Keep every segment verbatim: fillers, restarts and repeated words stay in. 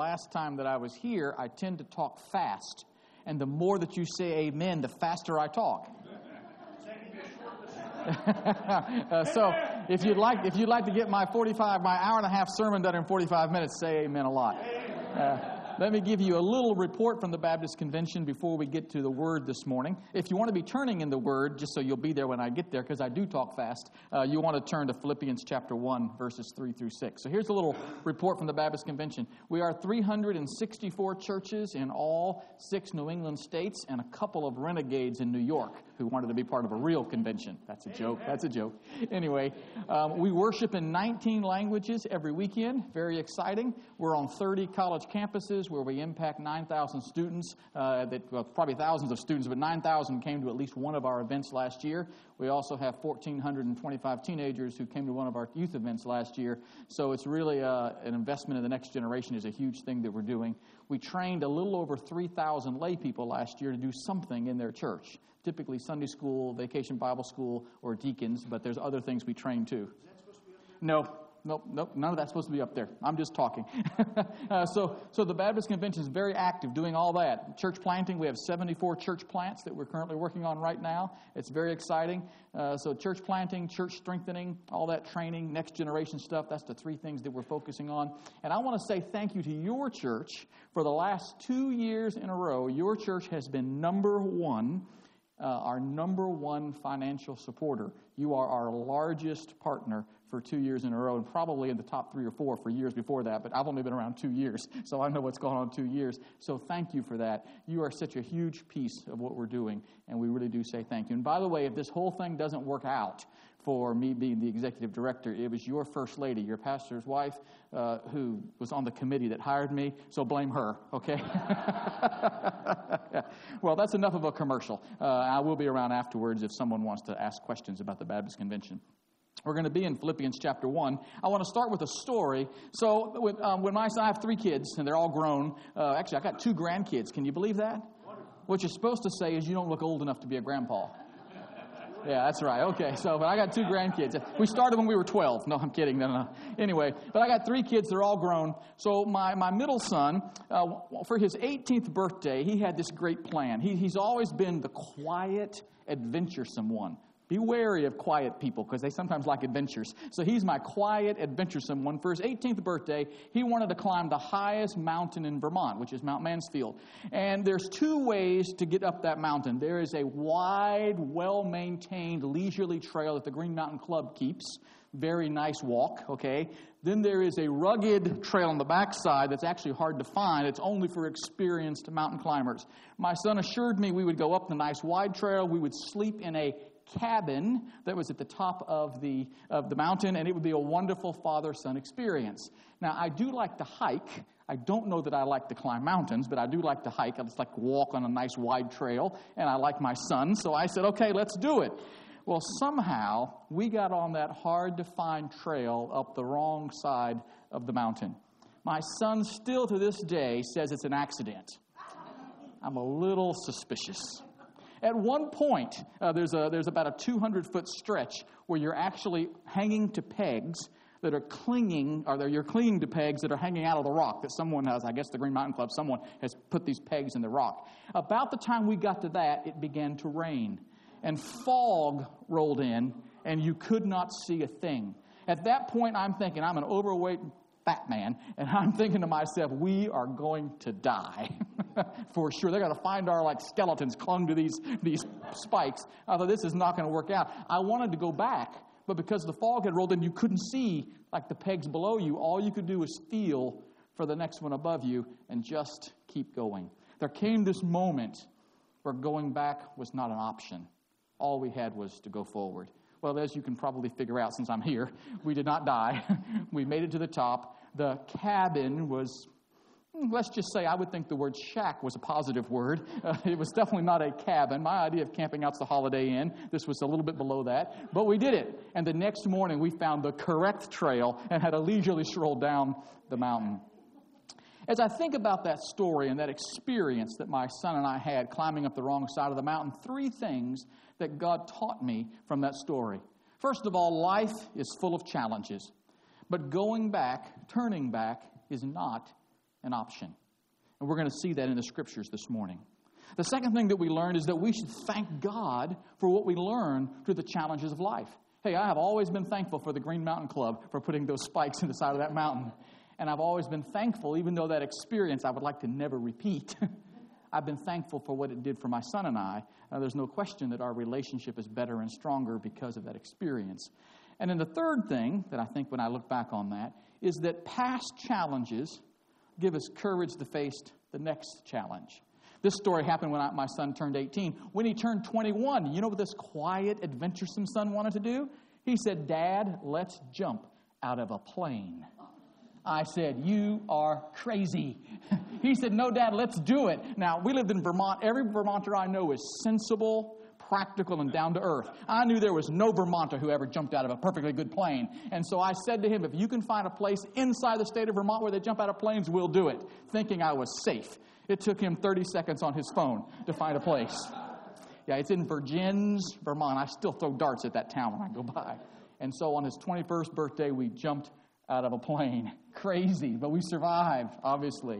last time that I was here, I tend to talk fast. And the more that you say amen, the faster I talk. uh, so if you'd like if you'd like to get my forty-five, my hour and a half sermon done in forty-five minutes, say amen a lot. Uh, Let me give you a little report from the Baptist Convention before we get to the Word this morning. If you want to be turning in the Word, just so you'll be there when I get there, because I do talk fast, uh, you want to turn to Philippians chapter one, verses three through six. So here's a little report from the Baptist Convention. We are three hundred sixty-four churches in all six New England states and a couple of renegades in New York who wanted to be part of a real convention. That's a joke. That's a joke. Anyway, um, we worship in nineteen languages every weekend. Very exciting. We're on thirty college campuses where we impact nine thousand students, uh, that well, probably thousands of students, but nine thousand came to at least one of our events last year. We also have one thousand four hundred twenty-five teenagers who came to one of our youth events last year. So it's really uh, an investment in the next generation is a huge thing that we're doing. We trained a little over three thousand lay people last year to do something in their church, typically Sunday school, vacation Bible school, or deacons, but there's other things we train too. Is that supposed to be up there? No. Nope, nope, none of that's supposed to be up there. I'm just talking. uh, so so the Baptist Convention is very active doing all that. Church planting, we have seventy-four church plants that we're currently working on right now. It's very exciting. Uh, so church planting, church strengthening, all that training, next generation stuff, that's the three things that we're focusing on. And I want to say thank you to your church. For the last two years in a row, your church has been number one, uh, our number one financial supporter. You are our largest partner for two years in a row, and probably in the top three or four for years before that, but I've only been around two years, so I know what's going on in two years. So thank you for that. You are such a huge piece of what we're doing, and we really do say thank you. And by the way, if this whole thing doesn't work out for me being the executive director, it was your first lady, your pastor's wife, uh, who was on the committee that hired me, so blame her, okay? Well, that's enough of a commercial. Uh, I will be around afterwards if someone wants to ask questions about the Baptist Convention. We're going to be in Philippians chapter one. I want to start with a story. So when, um, when my son, I have three kids, and they're all grown. Uh, actually, I got two grandkids. Can you believe that? What you're supposed to say is you don't look old enough to be a grandpa. Yeah, that's right. Okay, so but I got two grandkids. We started when we were twelve. No, I'm kidding. No, no. Anyway, but I got three kids. They're all grown. So my, my middle son, uh, for his eighteenth birthday, he had this great plan. He, he's always been the quiet, adventuresome one. Be wary of quiet people because they sometimes like adventures. So he's my quiet, adventuresome one. For his eighteenth birthday, he wanted to climb the highest mountain in Vermont, which is Mount Mansfield. And there's two ways to get up that mountain. There is a wide, well-maintained, leisurely trail that the Green Mountain Club keeps. Very nice walk, okay? Then there is a rugged trail on the backside that's actually hard to find. It's only for experienced mountain climbers. My son assured me we would go up the nice wide trail. We would sleep in a cabin that was at the top of the of the mountain, and it would be a wonderful father-son experience. Now, I do like to hike. I don't know that I like to climb mountains, but I do like to hike. I just like to walk on a nice wide trail, and I like my son, so I said, okay, let's do it. Well, somehow, we got on that hard-to-find trail up the wrong side of the mountain. My son still to this day says it's an accident. I'm a little suspicious. At one point, uh, there's a there's about a two hundred foot stretch where you're actually hanging to pegs that are clinging, or you're clinging to pegs that are hanging out of the rock that someone has, I guess the Green Mountain Club, someone has put these pegs in the rock. About the time we got to that, it began to rain, and fog rolled in, and you could not see a thing. At that point, I'm thinking, I'm an overweight fat man, and I'm thinking to myself, we are going to die. For sure. They're going to find our like skeletons clung to these, these spikes. I thought, this is not going to work out. I wanted to go back, but because the fog had rolled in, you couldn't see like the pegs below you. All you could do was feel for the next one above you and just keep going. There came this moment where going back was not an option. All we had was to go forward. Well, as you can probably figure out since I'm here, we did not die. We made it to the top. The cabin was, let's just say I would think the word shack was a positive word. Uh, it was definitely not a cabin. My idea of camping out's the Holiday Inn. This was a little bit below that. But we did it. And the next morning we found the correct trail and had a leisurely stroll down the mountain. As I think about that story and that experience that my son and I had climbing up the wrong side of the mountain, three things that God taught me from that story. First of all, life is full of challenges. But going back, turning back, is not an option. And we're going to see that in the Scriptures this morning. The second thing that we learned is that we should thank God for what we learn through the challenges of life. Hey, I have always been thankful for the Green Mountain Club for putting those spikes in the side of that mountain. And I've always been thankful, even though that experience I would like to never repeat. I've been thankful for what it did for my son and I. Uh, there's no question that our relationship is better and stronger because of that experience. And then the third thing that I think when I look back on that is that past challenges give us courage to face the next challenge. This story happened when I, my son turned eighteen. When he turned twenty-one, you know what this quiet, adventuresome son wanted to do? He said, "Dad, let's jump out of a plane." I said, "You are crazy." He said, "No, Dad, let's do it." Now, we lived in Vermont. Every Vermonter I know is sensible, practical, and down to earth. I knew there was no Vermonter who ever jumped out of a perfectly good plane. And so I said to him, if you can find a place inside the state of Vermont where they jump out of planes, we'll do it, thinking I was safe. It took him thirty seconds on his phone to find a place. Yeah, it's in Virgins, Vermont. I still throw darts at that town when I go by. And so on his twenty-first birthday, we jumped out of a plane. Crazy, but we survived, obviously.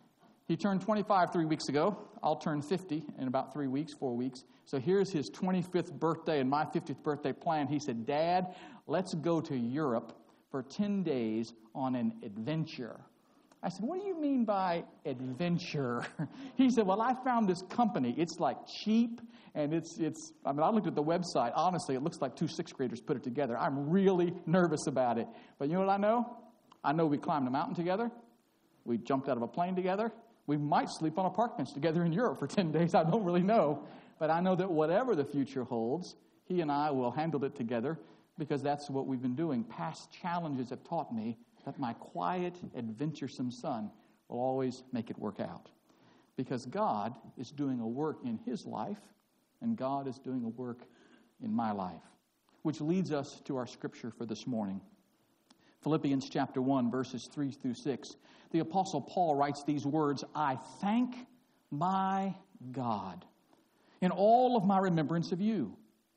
He turned twenty-five three weeks ago. I'll turn fifty in about three weeks, four weeks. So here's his twenty-fifth birthday and my fiftieth birthday plan. He said, "Dad, let's go to Europe for ten days on an adventure." I said, "What do you mean by adventure?" He said, "Well, I found this company. It's like cheap, and it's, it's, I mean, I looked at the website. Honestly, it looks like two sixth graders put it together. I'm really nervous about it. But you know what I know? I know we climbed a mountain together. We jumped out of a plane together. We might sleep on a park bench together in Europe for ten days. I don't really know. But I know that whatever the future holds, he and I will handle it together because that's what we've been doing. Past challenges have taught me that my quiet, adventuresome son will always make it work out. Because God is doing a work in his life, and God is doing a work in my life. Which leads us to our scripture for this morning. Philippians chapter one, verses three through six. The Apostle Paul writes these words, "I thank my God in all of my remembrance of you,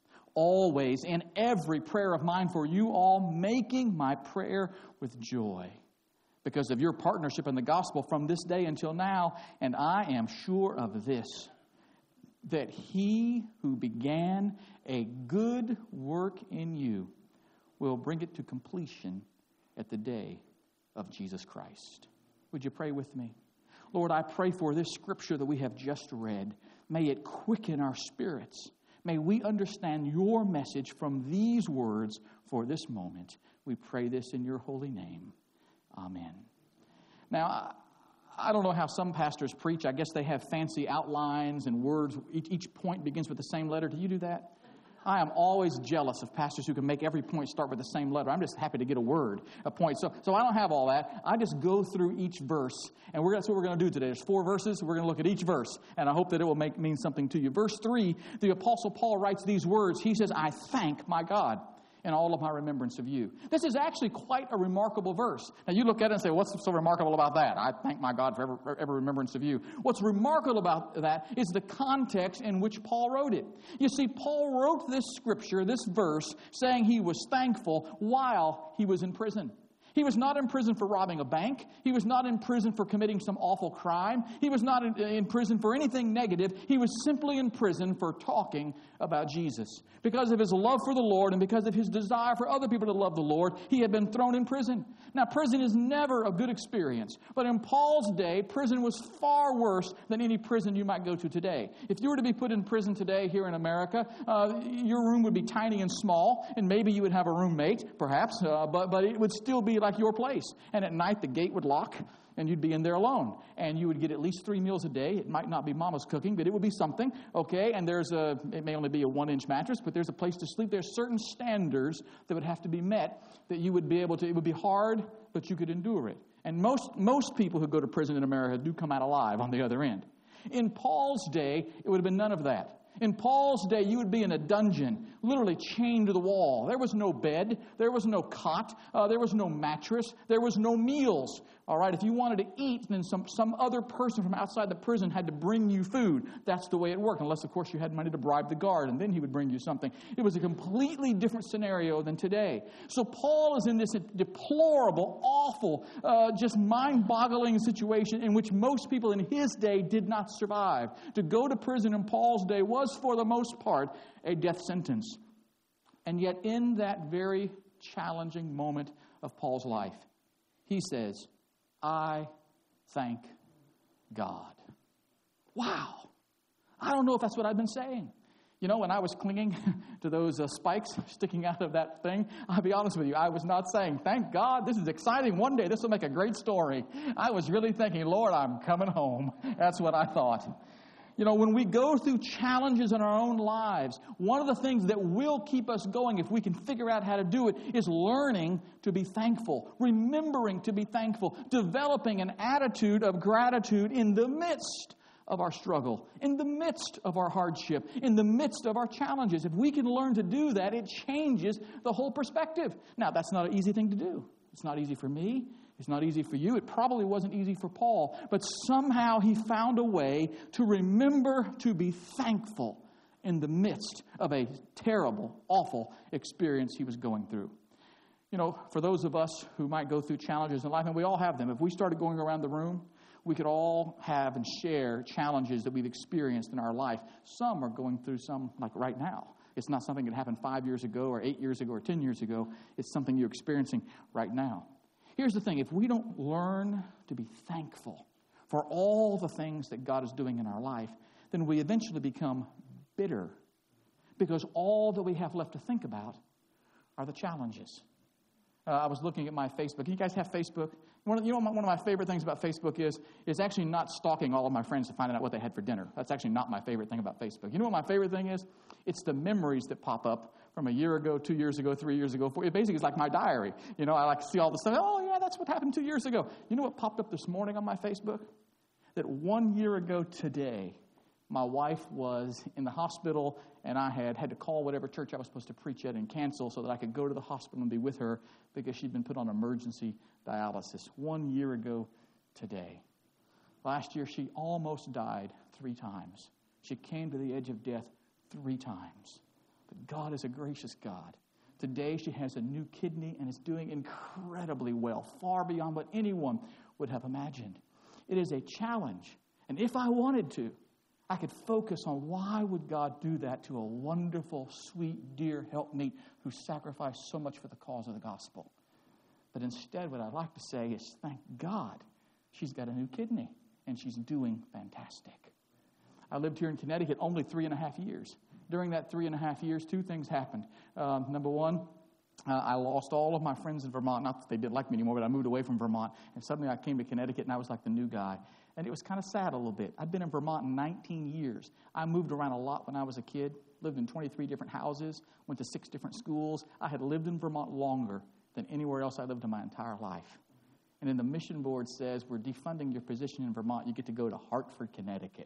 always in every prayer of mine for you all, making my prayer with joy because of your partnership in the gospel from this day until now. And I am sure of this, that he who began a good work in you will bring it to completion at the day of Jesus Christ." Would you pray with me? Lord, I pray for this scripture that we have just read. May it quicken our spirits. May we understand your message from these words for this moment. We pray this in your holy name. Amen. Now, I don't know how some pastors preach. I guess they have fancy outlines and words. Each, each point begins with the same letter. Do you do that? I am always jealous of pastors who can make every point start with the same letter. I'm just happy to get a word, a point. So, so I don't have all that. I just go through each verse, and we're, that's what we're going to do today. There's four verses. We're going to look at each verse, and I hope that it will make mean something to you. Verse three, the Apostle Paul writes these words. He says, "I thank my God in all of my remembrance of you." This is actually quite a remarkable verse. Now, you look at it and say, what's so remarkable about that? I thank my God for every, every remembrance of you. What's remarkable about that is the context in which Paul wrote it. You see, Paul wrote this scripture, this verse, saying he was thankful while he was in prison. He was not in prison for robbing a bank. He was not in prison for committing some awful crime. He was not in, in prison for anything negative. He was simply in prison for talking about Jesus. Because of his love for the Lord and because of his desire for other people to love the Lord, he had been thrown in prison. Now, prison is never a good experience. But in Paul's day, prison was far worse than any prison you might go to today. If you were to be put in prison today here in America, uh, your room would be tiny and small, and maybe you would have a roommate, perhaps, uh, but, but it would still be like your place. And at night, the gate would lock, and you'd be in there alone. And you would get at least three meals a day. It might not be mama's cooking, but it would be something, okay? And there's a, it may only be a one-inch mattress, but there's a place to sleep. There's certain standards that would have to be met that you would be able to, it would be hard, but you could endure it. And most, most people who go to prison in America do come out alive on the other end. In Paul's day, it would have been none of that. In Paul's day, you would be in a dungeon, literally chained to the wall. There was no bed. There was no cot. Uh, there was no mattress. There was no meals. All right, if you wanted to eat, then some, some other person from outside the prison had to bring you food. That's the way it worked, unless, of course, you had money to bribe the guard, and then he would bring you something. It was a completely different scenario than today. So Paul is in this deplorable, awful, uh, just mind-boggling situation in which most people in his day did not survive. To go to prison in Paul's day was, for the most part, a death sentence. And yet, in that very challenging moment of Paul's life, he says, I thank God. Wow. I don't know if that's what I've been saying. You know, when I was clinging to those uh, spikes sticking out of that thing, I'll be honest with you, I was not saying, thank God, this is exciting. One day this will make a great story. I was really thinking, Lord, I'm coming home. That's what I thought. You know, when we go through challenges in our own lives, one of the things that will keep us going, if we can figure out how to do it, is learning to be thankful, remembering to be thankful, developing an attitude of gratitude in the midst of our struggle, in the midst of our hardship, in the midst of our challenges. If we can learn to do that, it changes the whole perspective. Now, that's not an easy thing to do. It's not easy for me. It's not easy for you. It probably wasn't easy for Paul. But somehow he found a way to remember to be thankful in the midst of a terrible, awful experience he was going through. You know, for those of us who might go through challenges in life, and we all have them, if we started going around the room, we could all have and share challenges that we've experienced in our life. Some are going through some like right now. It's not something that happened five years ago or eight years ago or ten years ago. It's something you're experiencing right now. Here's the thing. If we don't learn to be thankful for all the things that God is doing in our life, then we eventually become bitter because all that we have left to think about are the challenges. Uh, I was looking at my Facebook. You guys have Facebook? One of, you know what my, one of my favorite things about Facebook is, is actually not stalking all of my friends to find out what they had for dinner. That's actually not my favorite thing about Facebook. You know what my favorite thing is? It's the memories that pop up from a year ago, two years ago, three years ago. Four, it basically is like my diary. You know, I like to see all the stuff. Oh, yeah, that's what happened two years ago. You know what popped up this morning on my Facebook? That one year ago today, my wife was in the hospital, and I had had to call whatever church I was supposed to preach at and cancel so that I could go to the hospital and be with her because she'd been put on emergency dialysis. One year ago today. Last year, she almost died three times. She came to the edge of death three times. But God is a gracious God. Today, she has a new kidney and is doing incredibly well, far beyond what anyone would have imagined. It is a challenge. And if I wanted to, I could focus on why would God do that to a wonderful, sweet, dear helpmeet who sacrificed so much for the cause of the gospel. But instead, what I'd like to say is, thank God she's got a new kidney, and she's doing fantastic. I lived here in Connecticut only three and a half years. During that three and a half years, two things happened. Um, number one, uh, I lost all of my friends in Vermont. Not that they didn't like me anymore, but I moved away from Vermont, and suddenly I came to Connecticut, and I was like the new guy. And it was kind of sad a little bit. I'd been in Vermont nineteen years. I moved around a lot when I was a kid, lived in twenty-three different houses, went to six different schools. I had lived in Vermont longer than anywhere else I lived in my entire life. And then the mission board says, we're defunding your position in Vermont. You get to go to Hartford, Connecticut.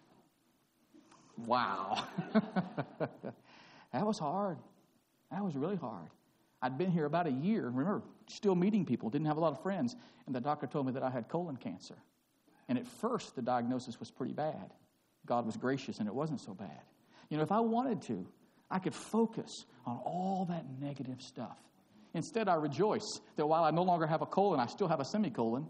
Wow. That was hard. That was really hard. I'd been here about a year. Remember, still meeting people, didn't have a lot of friends. And the doctor told me that I had colon cancer. And at first, the diagnosis was pretty bad. God was gracious, and it wasn't so bad. You know, if I wanted to, I could focus on all that negative stuff. Instead, I rejoice that while I no longer have a colon, I still have a semicolon.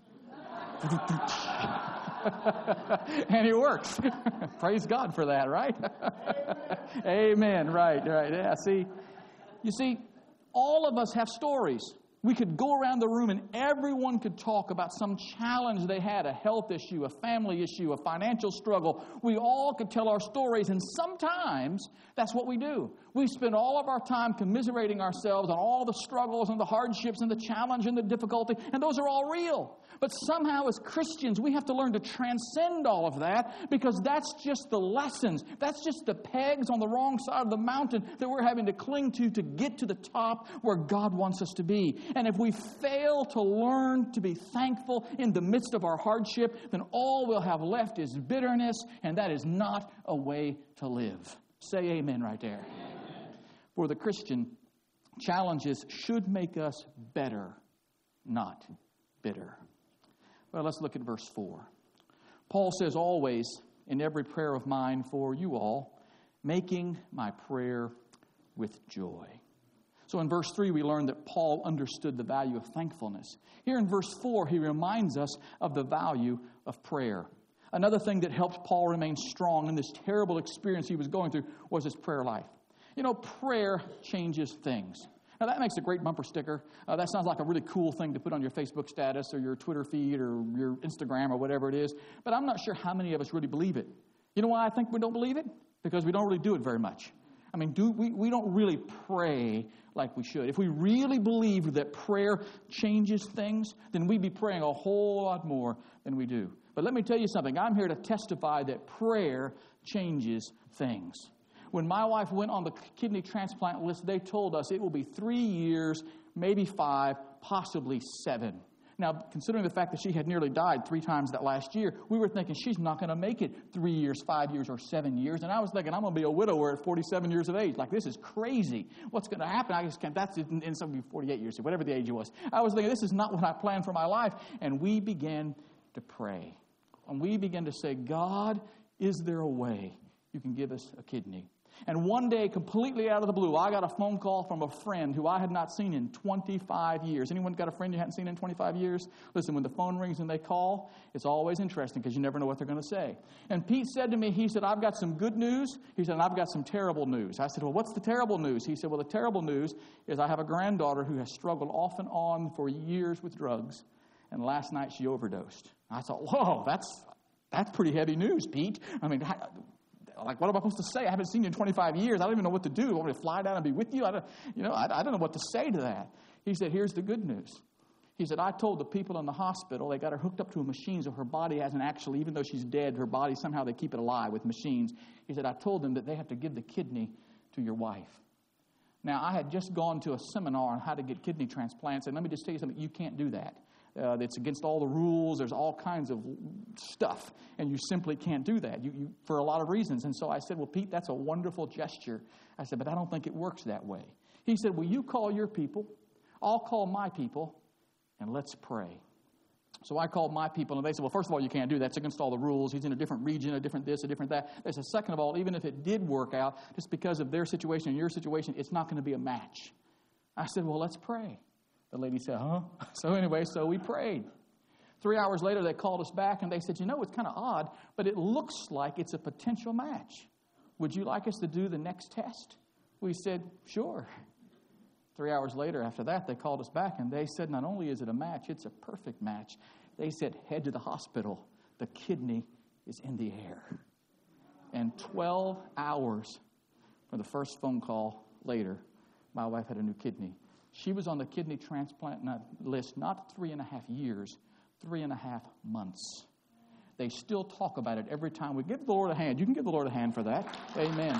And it works. Praise God for that, right? Amen. Right, right. Yeah, see, you see, all of us have stories. We could go around the room and everyone could talk about some challenge they had, a health issue, a family issue, a financial struggle. We all could tell our stories, and sometimes that's what we do. We spend all of our time commiserating ourselves on all the struggles and the hardships and the challenge and the difficulty, and those are all real. But somehow as Christians, we have to learn to transcend all of that because that's just the lessons. That's just the pegs on the wrong side of the mountain that we're having to cling to to get to the top where God wants us to be. And if we fail to learn to be thankful in the midst of our hardship, then all we'll have left is bitterness, and that is not a way to live. Say amen right there. Amen. For the Christian, challenges should make us better, not bitter. Well, let's look at verse four. Paul says, always in every prayer of mine for you all, making my prayer with joy. So in verse three, we learn that Paul understood the value of thankfulness. Here in verse four, he reminds us of the value of prayer. Another thing that helped Paul remain strong in this terrible experience he was going through was his prayer life. You know, prayer changes things. Now, that makes a great bumper sticker. Uh, that sounds like a really cool thing to put on your Facebook status or your Twitter feed or your Instagram or whatever it is. But I'm not sure how many of us really believe it. You know why I think we don't believe it? Because we don't really do it very much. I mean, do we, we don't really pray like we should. If we really believed that prayer changes things, then we'd be praying a whole lot more than we do. But let me tell you something. I'm here to testify that prayer changes things. When my wife went on the kidney transplant list, they told us it will be three years, maybe five, possibly seven. Now, considering the fact that she had nearly died three times that last year, we were thinking she's not going to make it three years, five years, or seven years. And I was thinking I'm going to be a widower at forty-seven years of age. Like, this is crazy. What's going to happen? I just can't. That's in, in some forty-eight years, whatever the age was. I was thinking this is not what I planned for my life. And we began to pray. And we began to say, God, is there a way you can give us a kidney? And one day, completely out of the blue, I got a phone call from a friend who I had not seen in twenty-five years. Anyone got a friend you hadn't seen in twenty-five years? Listen, when the phone rings and they call, it's always interesting because you never know what they're going to say. And Pete said to me, he said, I've got some good news. He said, and I've got some terrible news. I said, well, what's the terrible news? He said, well, the terrible news is I have a granddaughter who has struggled off and on for years with drugs. And last night she overdosed. I thought, whoa, that's that's pretty heavy news, Pete. I mean, I, Like, what am I supposed to say? I haven't seen you in twenty-five years. I don't even know what to do. You want me to fly down and be with you? I don't, you know, I, I don't know what to say to that. He said, here's the good news. He said, I told the people in the hospital, they got her hooked up to a machine so her body hasn't actually, even though she's dead, her body, somehow they keep it alive with machines. He said, I told them that they have to give the kidney to your wife. Now, I had just gone to a seminar on how to get kidney transplants, and let me just tell you something, you can't do that. Uh, it's against all the rules. There's all kinds of stuff, and you simply can't do that you, you, for a lot of reasons. And so I said, well, Pete, that's a wonderful gesture. I said, but I don't think it works that way. He said, well, you call your people, I'll call my people, and let's pray. So I called my people, and they said, well, first of all, you can't do that. It's against all the rules. He's in a different region, a different this, a different that. They said, second of all, even if it did work out, just because of their situation and your situation, it's not going to be a match. I said, well, let's pray. The lady said, huh? So anyway, so we prayed. Three hours later, they called us back, and they said, you know, it's kind of odd, but it looks like it's a potential match. Would you like us to do the next test? We said, sure. Three hours later, after that, they called us back, and they said, not only is it a match, it's a perfect match. They said, head to the hospital. The kidney is in the air. And twelve hours from the first phone call later, my wife had a new kidney. She was on the kidney transplant list not three and a half years, three and a half months. They still talk about it every time we give the Lord a hand. You can give the Lord a hand for that. Amen.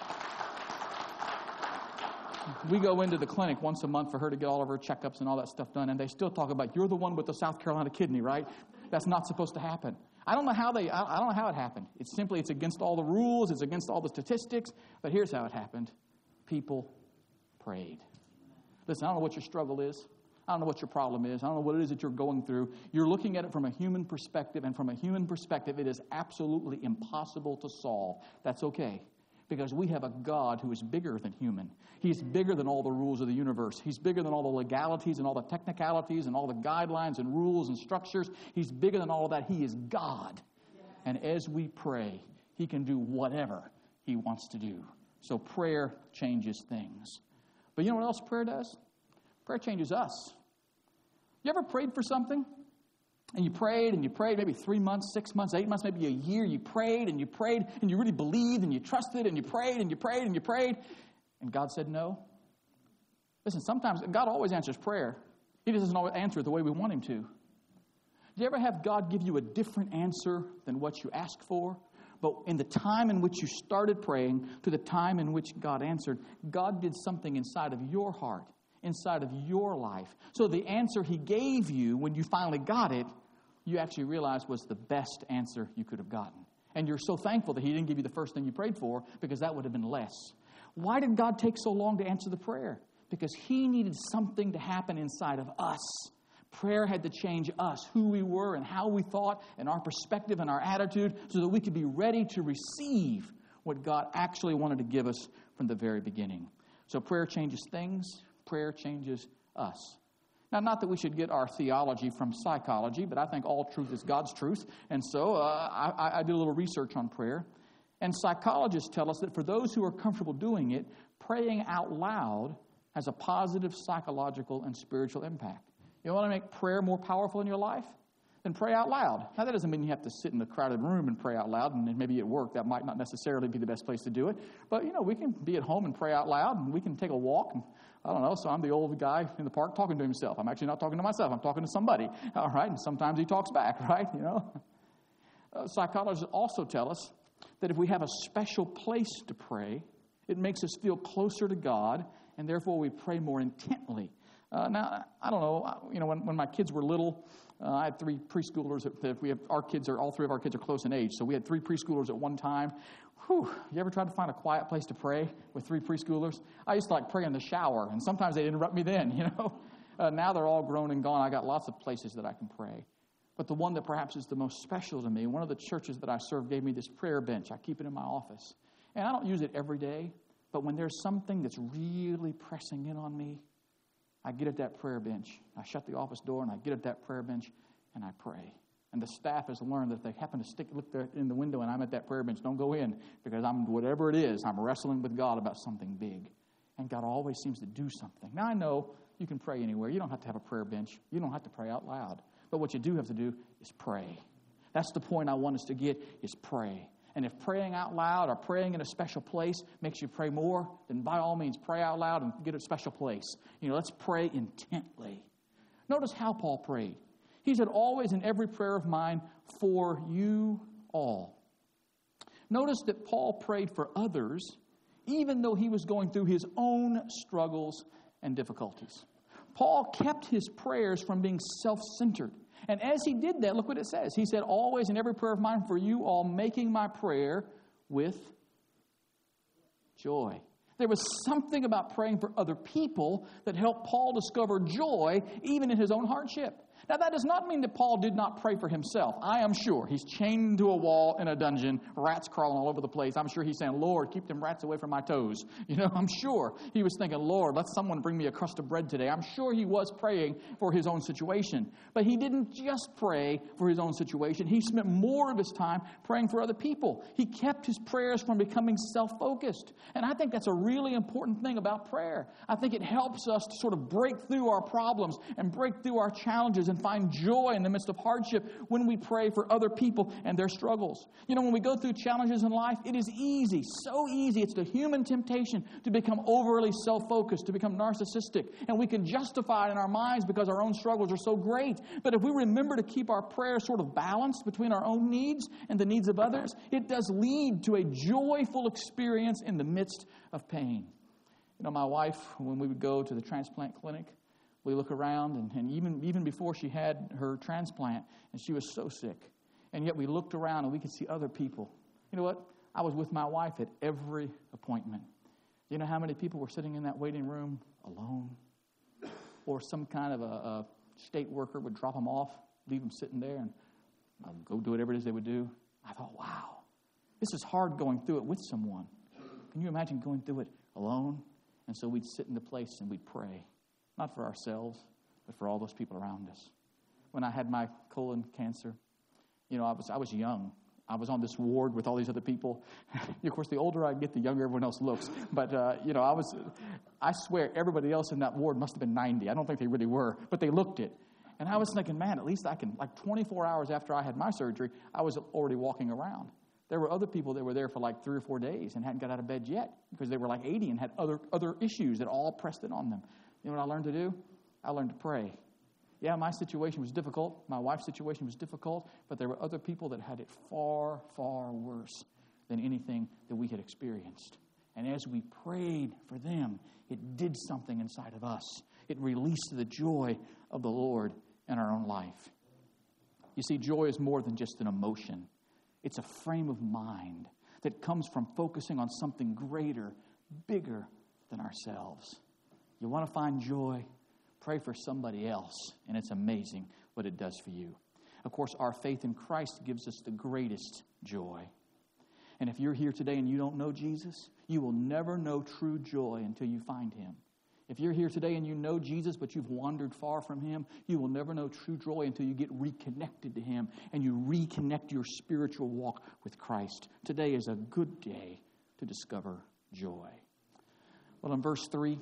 We go into the clinic once a month for her to get all of her checkups and all that stuff done, and they still talk about, you're the one with the South Carolina kidney, right? That's not supposed to happen. I don't know how they, I don't know how it happened. It's simply, it's against all the rules, it's against all the statistics, but here's how it happened. People prayed. Listen, I don't know what your struggle is. I don't know what your problem is. I don't know what it is that you're going through. You're looking at it from a human perspective, and from a human perspective, it is absolutely impossible to solve. That's okay, because we have a God who is bigger than human. He's bigger than all the rules of the universe. He's bigger than all the legalities and all the technicalities and all the guidelines and rules and structures. He's bigger than all of that. He is God. And as we pray, He can do whatever He wants to do. So prayer changes things. But you know what else prayer does? Prayer changes us. You ever prayed for something? And you prayed and you prayed maybe three months, six months, eight months, maybe a year. You prayed and you prayed and you really believed and you trusted and you prayed and you prayed and you prayed. And God said no. Listen, sometimes God always answers prayer. He just doesn't always answer it the way we want Him to. Do you ever have God give you a different answer than what you asked for? But in the time in which you started praying to the time in which God answered, God did something inside of your heart, inside of your life. So the answer He gave you when you finally got it, you actually realized was the best answer you could have gotten. And you're so thankful that He didn't give you the first thing you prayed for, because that would have been less. Why did God take so long to answer the prayer? Because He needed something to happen inside of us Prayer had to change us, who we were and how we thought and our perspective and our attitude so that we could be ready to receive what God actually wanted to give us from the very beginning. So prayer changes things. Prayer changes us. Now, not that we should get our theology from psychology, but I think all truth is God's truth. And so uh, I, I did a little research on prayer. And psychologists tell us that for those who are comfortable doing it, praying out loud has a positive psychological and spiritual impact. You want to make prayer more powerful in your life? Then pray out loud. Now, that doesn't mean you have to sit in a crowded room and pray out loud, and maybe at work that might not necessarily be the best place to do it. But, you know, we can be at home and pray out loud, and we can take a walk. And, I don't know, so I'm the old guy in the park talking to himself. I'm actually not talking to myself. I'm talking to somebody, all right? And sometimes he talks back, right, you know? Uh, psychologists also tell us that if we have a special place to pray, it makes us feel closer to God, and therefore we pray more intently. Uh, now, I don't know, you know, when, when my kids were little, uh, I had three preschoolers. That we have, our kids are, all three of our kids are close in age, so we had three preschoolers at one time. Whew, you ever tried to find a quiet place to pray with three preschoolers? I used to like pray in the shower, and sometimes they'd interrupt me then, you know. Uh, now they're all grown and gone. I got lots of places that I can pray. But the one that perhaps is the most special to me, one of the churches that I serve gave me this prayer bench. I keep it in my office. And I don't use it every day, but when there's something that's really pressing in on me, I get at that prayer bench. I shut the office door, and I get at that prayer bench, and I pray. And the staff has learned that if they happen to stick look there in the window and I'm at that prayer bench, don't go in, because I'm whatever it is, I'm wrestling with God about something big. And God always seems to do something. Now, I know you can pray anywhere. You don't have to have a prayer bench. You don't have to pray out loud. But what you do have to do is pray. That's the point I want us to get, is pray. And if praying out loud or praying in a special place makes you pray more, then by all means, pray out loud and get a special place. You know, let's pray intently. Notice how Paul prayed. He said, always in every prayer of mine, for you all. Notice that Paul prayed for others, even though he was going through his own struggles and difficulties. Paul kept his prayers from being self-centered. And as he did that, look what it says. He said, always in every prayer of mine for you all, making my prayer with joy. There was something about praying for other people that helped Paul discover joy even in his own hardship. Now, that does not mean that Paul did not pray for himself. I am sure. He's chained to a wall in a dungeon, rats crawling all over the place. I'm sure he's saying, Lord, keep them rats away from my toes. You know, I'm sure he was thinking, Lord, let someone bring me a crust of bread today. I'm sure he was praying for his own situation. But he didn't just pray for his own situation. He spent more of his time praying for other people. He kept his prayers from becoming self-focused. And I think that's a really important thing about prayer. I think it helps us to sort of break through our problems and break through our challenges and find joy in the midst of hardship when we pray for other people and their struggles. You know, when we go through challenges in life, it is easy, so easy. It's the human temptation to become overly self-focused, to become narcissistic. And we can justify it in our minds because our own struggles are so great. But if we remember to keep our prayers sort of balanced between our own needs and the needs of others, it does lead to a joyful experience in the midst of pain. You know, my wife, when we would go to the transplant clinic, we look around, and, and even, even before she had her transplant, and she was so sick, and yet we looked around and we could see other people. You know what? I was with my wife at every appointment. You know how many people were sitting in that waiting room alone? Or some kind of a, a state worker would drop them off, leave them sitting there, and uh, go do whatever it is they would do. I thought, wow, this is hard going through it with someone. Can you imagine going through it alone? And so we'd sit in the place and we'd pray. Not for ourselves, but for all those people around us. When I had my colon cancer, you know, I was I was young. I was on this ward with all these other people. Of course, the older I get, the younger everyone else looks. But, uh, you know, I was, I swear, everybody else in that ward must have been ninety. I don't think they really were, but they looked it. And I was thinking, man, at least I can, like twenty-four hours after I had my surgery, I was already walking around. There were other people that were there for like three or four days and hadn't got out of bed yet because they were like eighty and had other other issues that all pressed in on them. You know what I learned to do? I learned to pray. Yeah, my situation was difficult. My wife's situation was difficult, but there were other people that had it far, far worse than anything that we had experienced. And as we prayed for them, it did something inside of us. It released the joy of the Lord in our own life. You see, joy is more than just an emotion. It's a frame of mind that comes from focusing on something greater, bigger than ourselves. You want to find joy? Pray for somebody else, and it's amazing what it does for you. Of course, our faith in Christ gives us the greatest joy. And if you're here today and you don't know Jesus, you will never know true joy until you find him. If you're here today and you know Jesus, but you've wandered far from him, you will never know true joy until you get reconnected to him and you reconnect your spiritual walk with Christ. Today is a good day to discover joy. Well, in verse three,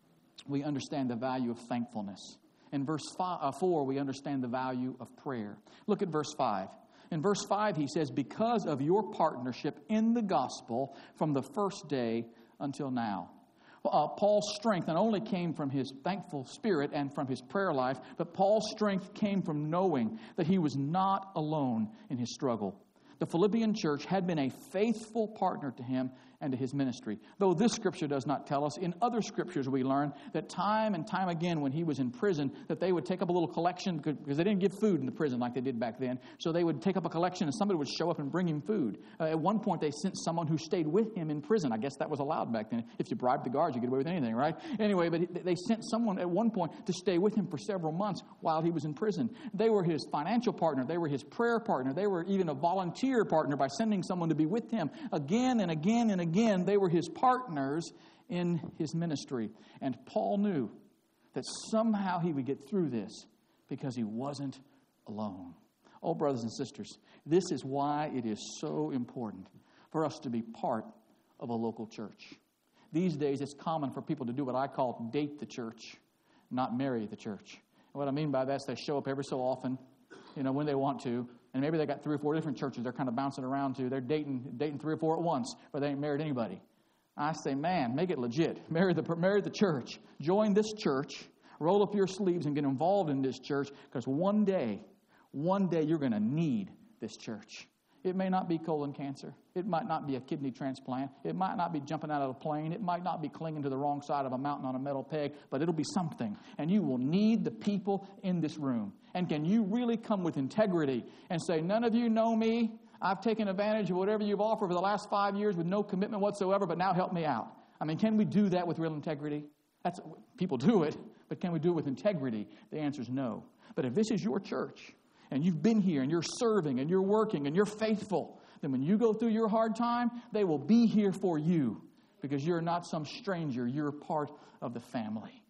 we understand the value of thankfulness. In verse five, uh, four, we understand the value of prayer. Look at verse five. In verse five, he says, because of your partnership in the gospel from the first day until now. Uh, Paul's strength not only came from his thankful spirit and from his prayer life, but Paul's strength came from knowing that he was not alone in his struggle. The Philippian church had been a faithful partner to him and to his ministry. Though this scripture does not tell us, in other scriptures we learn that time and time again when he was in prison, that they would take up a little collection, because they didn't give food in the prison like they did back then. So they would take up a collection and somebody would show up and bring him food. Uh, at one point they sent someone who stayed with him in prison. I guess that was allowed back then. If you bribed the guards, you get away with anything, right? Anyway, but they sent someone at one point to stay with him for several months while he was in prison. They were his financial partner. They were his prayer partner. They were even a volunteer partner by sending someone to be with him. Again and again and again, they were his partners in his ministry. And Paul knew that somehow he would get through this because he wasn't alone. Oh, brothers and sisters, this is why it is so important for us to be part of a local church. These days, it's common for people to do what I call date the church, not marry the church. And what I mean by that is they show up every so often, you know, when they want to. And maybe they got three or four different churches they're kind of bouncing around to. They're dating dating three or four at once, but they ain't married anybody. I say, man, make it legit. Marry the, marry the church. Join this church. Roll up your sleeves and get involved in this church, because one day, one day you're going to need this church. It may not be colon cancer. It might not be a kidney transplant. It might not be jumping out of a plane. It might not be clinging to the wrong side of a mountain on a metal peg, but it'll be something. And you will need the people in this room. And can you really come with integrity and say, none of you know me. I've taken advantage of whatever you've offered for the last five years with no commitment whatsoever, but now help me out. I mean, can we do that with real integrity? That's people do it, but can we do it with integrity? The answer is no. But if this is your church, and you've been here, and you're serving, and you're working, and you're faithful, then when you go through your hard time, they will be here for you, because you're not some stranger. You're part of the family.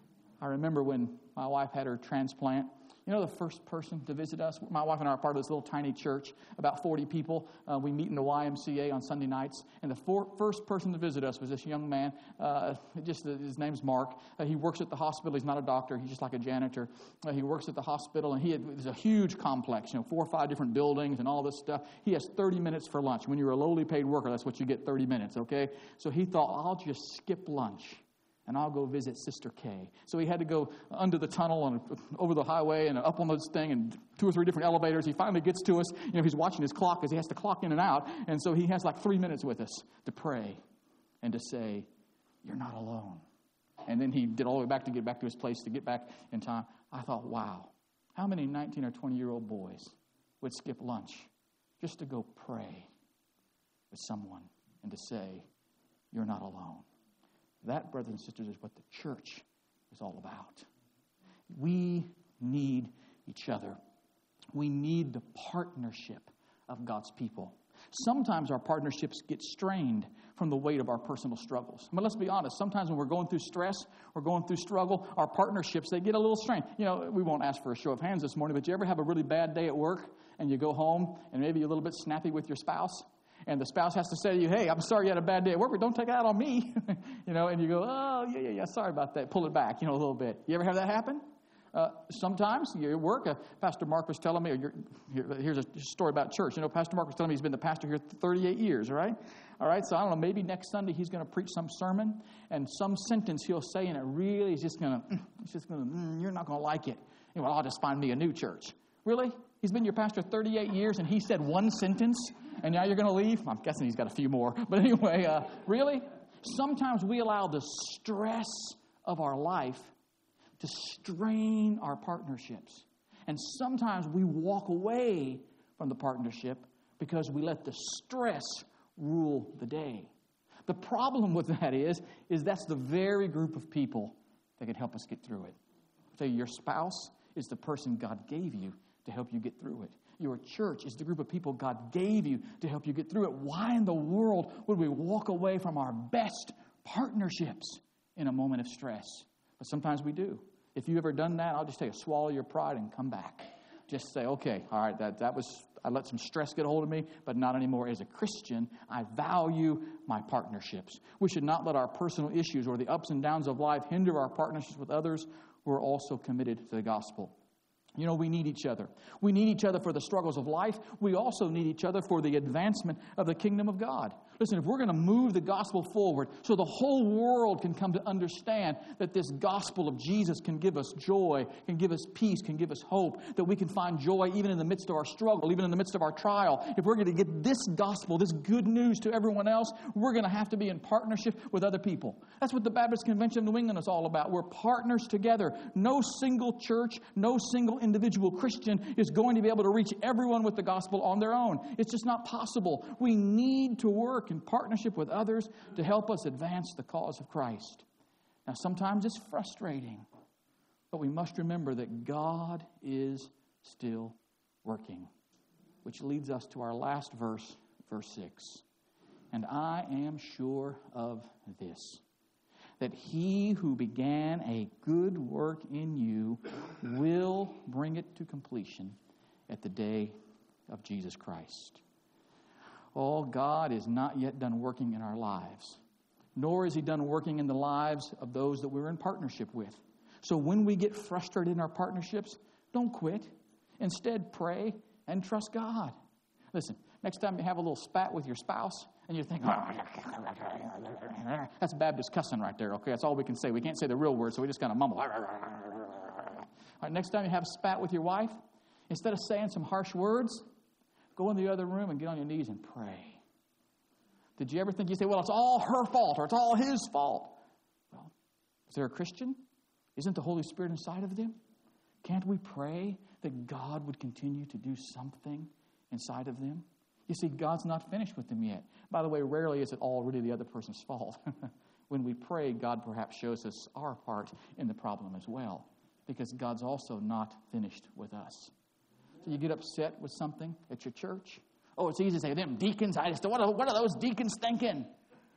I remember when my wife had her transplant. You know the first person to visit us? My wife and I are part of this little tiny church, about forty people. Uh, we meet in the Y M C A on Sunday nights. And the for, first person to visit us was this young man. Uh, just uh, His name's Mark. Uh, he works at the hospital. He's not a doctor. He's just like a janitor. Uh, he works at the hospital, and he had, it was a huge complex, you know, four or five different buildings and all this stuff. He has thirty minutes for lunch. When you're a lowly paid worker, that's what you get, thirty minutes, okay? So he thought, I'll just skip lunch, and I'll go visit Sister Kay. So he had to go under the tunnel and over the highway and up on this thing and two or three different elevators. He finally gets to us. You know, he's watching his clock because he has to clock in and out. And so he has like three minutes with us to pray and to say, you're not alone. And then he did all the way back to get back to his place, to get back in time. I thought, wow, how many nineteen or twenty-year-old boys would skip lunch just to go pray with someone and to say, you're not alone? That, brothers and sisters, is what the church is all about. We need each other. We need the partnership of God's people. Sometimes our partnerships get strained from the weight of our personal struggles. But let's be honest, sometimes when we're going through stress, we're going through struggle, our partnerships, they get a little strained. You know, we won't ask for a show of hands this morning, but you ever have a really bad day at work and you go home and maybe you're a little bit snappy with your spouse? And the spouse has to say to you, hey, I'm sorry you had a bad day at work, but don't take it out on me. you know, and you go, oh, yeah, yeah, yeah, sorry about that. Pull it back, you know, a little bit. You ever have that happen? Uh, sometimes you're at work. Uh, Pastor Mark was telling me, or here, here's a story about church. You know, Pastor Mark was telling me he's been the pastor here thirty-eight years, right? All right, so I don't know, maybe next Sunday he's going to preach some sermon, and some sentence he'll say, and it really is just going to, it's just going to, mm, you're not going to like it. You know, well, I'll just find me a new church. Really? He's been your pastor thirty-eight years, and he said one sentence, and now you're going to leave? I'm guessing he's got a few more. But anyway, uh, really? Sometimes we allow the stress of our life to strain our partnerships. And sometimes we walk away from the partnership because we let the stress rule the day. The problem with that is, is that's the very group of people that can help us get through it. I'll tell you, your spouse is the person God gave you to help you get through it. Your church is the group of people God gave you to help you get through it. Why in the world would we walk away from our best partnerships in a moment of stress? But sometimes we do. If you've ever done that, I'll just tell you, swallow your pride and come back. Just say, okay, all right, that, that was, I let some stress get a hold of me, but not anymore. As a Christian, I value my partnerships. We should not let our personal issues or the ups and downs of life hinder our partnerships with others who are also committed to the gospel. You know, we need each other. We need each other for the struggles of life. We also need each other for the advancement of the kingdom of God. Listen, if we're going to move the gospel forward so the whole world can come to understand that this gospel of Jesus can give us joy, can give us peace, can give us hope, that we can find joy even in the midst of our struggle, even in the midst of our trial. If we're going to get this gospel, this good news to everyone else, we're going to have to be in partnership with other people. That's what the Baptist Convention of New England is all about. We're partners together. No single church, no single individual Christian is going to be able to reach everyone with the gospel on their own. It's just not possible. We need to work in partnership with others to help us advance the cause of Christ. Now, sometimes it's frustrating, but we must remember that God is still working, which leads us to our last verse, verse six. And I am sure of this, that he who began a good work in you will bring it to completion at the day of Jesus Christ. Oh, God is not yet done working in our lives, nor is he done working in the lives of those that we're in partnership with. So when we get frustrated in our partnerships, don't quit. Instead, pray and trust God. Listen, next time you have a little spat with your spouse and you think, oh, that's Baptist cussing right there, okay? That's all we can say. We can't say the real word, so we just kind of mumble. All right, next time you have a spat with your wife, instead of saying some harsh words, go in the other room and get on your knees and pray. Did you ever think, you say, well, it's all her fault or it's all his fault? Well, if they're a Christian, isn't the Holy Spirit inside of them? Can't we pray that God would continue to do something inside of them? You see, God's not finished with them yet. By the way, rarely is it all really the other person's fault. When we pray, God perhaps shows us our part in the problem as well, because God's also not finished with us. So you get upset with something at your church. Oh, it's easy to say, them deacons, I just, what are, what are those deacons thinking?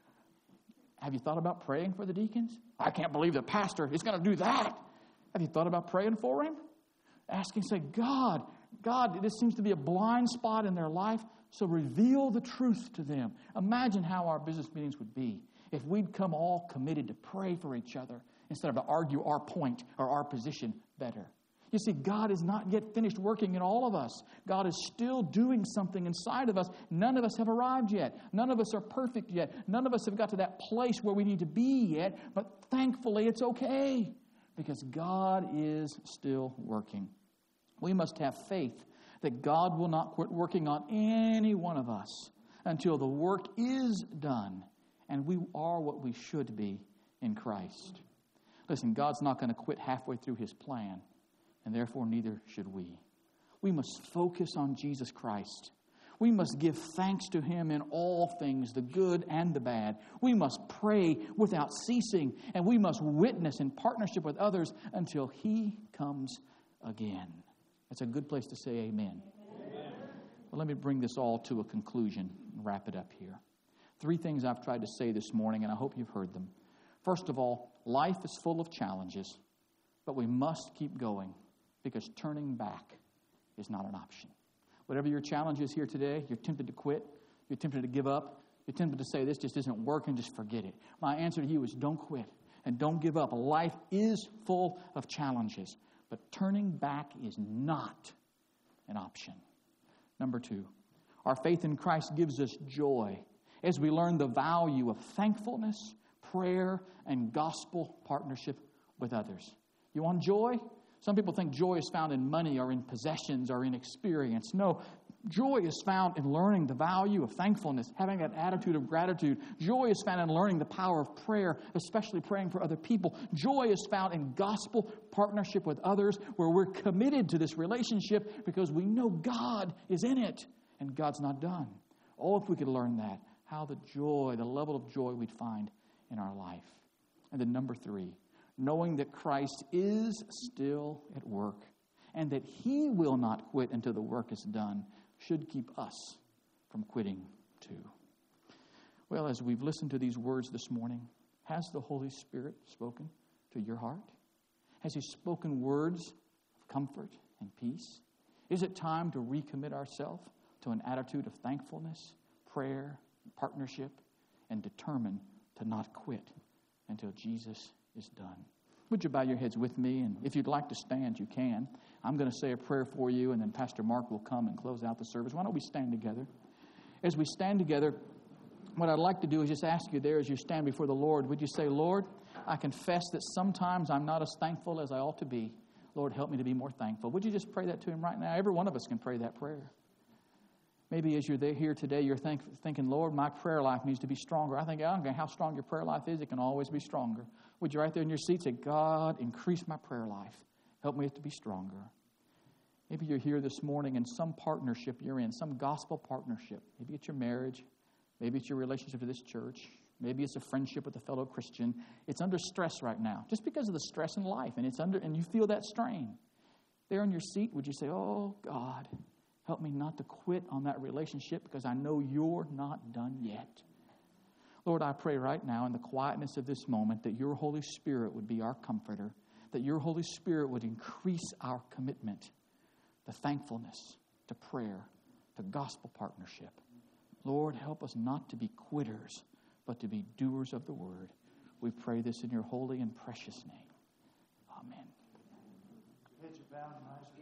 Have you thought about praying for the deacons? I can't believe the pastor is going to do that. Have you thought about praying for him? Asking, say, God, God, this seems to be a blind spot in their life, so reveal the truth to them. Imagine how our business meetings would be if we'd come all committed to pray for each other instead of to argue our point or our position better. You see, God is not yet finished working in all of us. God is still doing something inside of us. None of us have arrived yet. None of us are perfect yet. None of us have got to that place where we need to be yet. But thankfully, it's okay because God is still working. We must have faith that God will not quit working on any one of us until the work is done and we are what we should be in Christ. Listen, God's not going to quit halfway through his plan. And therefore, neither should we. We must focus on Jesus Christ. We must give thanks to him in all things, the good and the bad. We must pray without ceasing, and we must witness in partnership with others until he comes again. That's a good place to say amen. Amen. Well, let me bring this all to a conclusion and wrap it up here. Three things I've tried to say this morning, and I hope you've heard them. First of all, life is full of challenges, but we must keep going, because turning back is not an option. Whatever your challenge is here today, you're tempted to quit, you're tempted to give up, you're tempted to say this just isn't working, just forget it. My answer to you is don't quit and don't give up. Life is full of challenges, but turning back is not an option. Number two, our faith in Christ gives us joy as we learn the value of thankfulness, prayer, and gospel partnership with others. You want joy? Some people think joy is found in money or in possessions or in experience. No, joy is found in learning the value of thankfulness, having an attitude of gratitude. Joy is found in learning the power of prayer, especially praying for other people. Joy is found in gospel partnership with others, where we're committed to this relationship because we know God is in it and God's not done. Oh, if we could learn that, how the joy, the level of joy we'd find in our life. And then number three, knowing that Christ is still at work and that he will not quit until the work is done, should keep us from quitting too. Well, as we've listened to these words this morning, has the Holy Spirit spoken to your heart? Has he spoken words of comfort and peace? Is it time to recommit ourselves to an attitude of thankfulness, prayer, partnership, and determine to not quit until Jesus is done? Would you bow your heads with me? And if you'd like to stand, you can. I'm going to say a prayer for you, and then Pastor Mark will come and close out the service. Why don't we stand together? As we stand together, what I'd like to do is just ask you there as you stand before the Lord, would you say, Lord, I confess that sometimes I'm not as thankful as I ought to be. Lord, help me to be more thankful. Would you just pray that to him right now? Every one of us can pray that prayer. Maybe as you're there, here today, you're think, thinking, Lord, my prayer life needs to be stronger. I think, I don't care how strong your prayer life is, it can always be stronger. Would you right there in your seat say, God, increase my prayer life. Help me to be stronger. Maybe you're here this morning in some partnership you're in, some gospel partnership. Maybe it's your marriage. Maybe it's your relationship to this church. Maybe it's a friendship with a fellow Christian. It's under stress right now, just because of the stress in life, and it's under, and you feel that strain. There in your seat, would you say, oh, God, help me not to quit on that relationship because I know you're not done yet. Lord, I pray right now in the quietness of this moment that your Holy Spirit would be our comforter, that your Holy Spirit would increase our commitment to thankfulness, to prayer, to gospel partnership. Lord, help us not to be quitters, but to be doers of the word. We pray this in your holy and precious name. Amen. Heads are bowed and eyes are